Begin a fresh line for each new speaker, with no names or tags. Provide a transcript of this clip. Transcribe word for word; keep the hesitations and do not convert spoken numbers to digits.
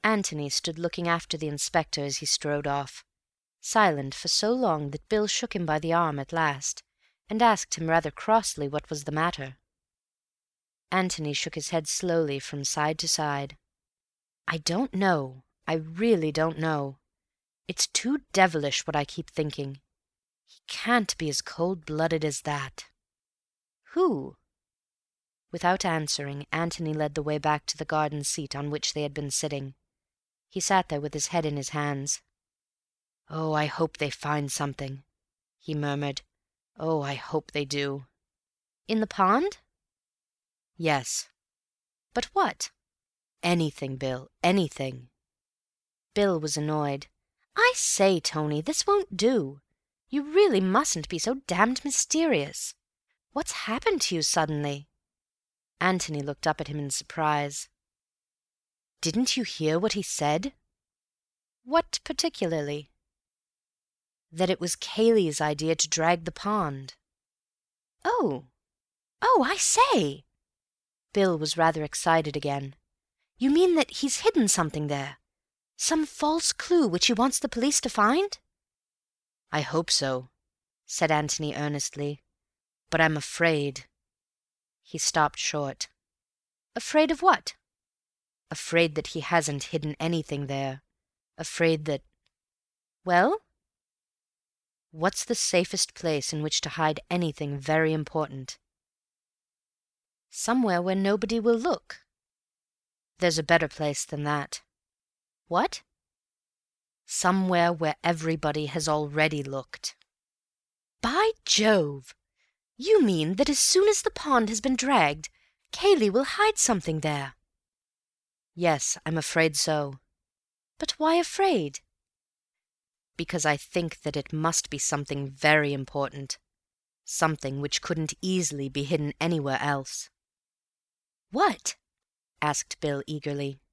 Antony stood looking after the inspector as he strode off, silent for so long that Bill shook him by the arm at last, and asked him rather crossly what was the matter. Antony shook his head slowly from side to side. "I don't know. I really don't know. It's too devilish what I keep thinking. He can't be as cold-blooded as that." "Who?" Without answering, Antony led the way back to the garden seat on which they had been sitting. He sat there with his head in his hands. "Oh, I hope they find something," he murmured. "Oh, I hope they do." "In the pond?" "Yes."
"But what?"
"Anything, Bill, anything."
Bill was annoyed. "I say, Tony, this won't do. You really mustn't be so damned mysterious. What's happened to you suddenly?"
Antony looked up at him in surprise. "Didn't you hear what he said?"
"What particularly?"
"That it was Cayley's idea to drag the pond."
"Oh! Oh, I say!"
Bill was rather excited again.
"You mean that he's hidden something there? Some false clue which he wants the police to find?"
"I hope so," said Antony earnestly. "But I'm afraid—" He stopped short.
"Afraid of what?"
"Afraid that he hasn't hidden anything there. Afraid that—"
"Well?"
"What's the safest place in which to hide anything very important?"
"Somewhere where nobody will look."
"There's a better place than that."
"What?"
"Somewhere where everybody has already looked."
"By Jove! You mean that as soon as the pond has been dragged, Cayley will hide something there?"
"Yes, I'm afraid so."
"But why afraid?"
"Because I think that it must be something very important, something which couldn't easily be hidden anywhere else."
"What?"
asked Bill eagerly.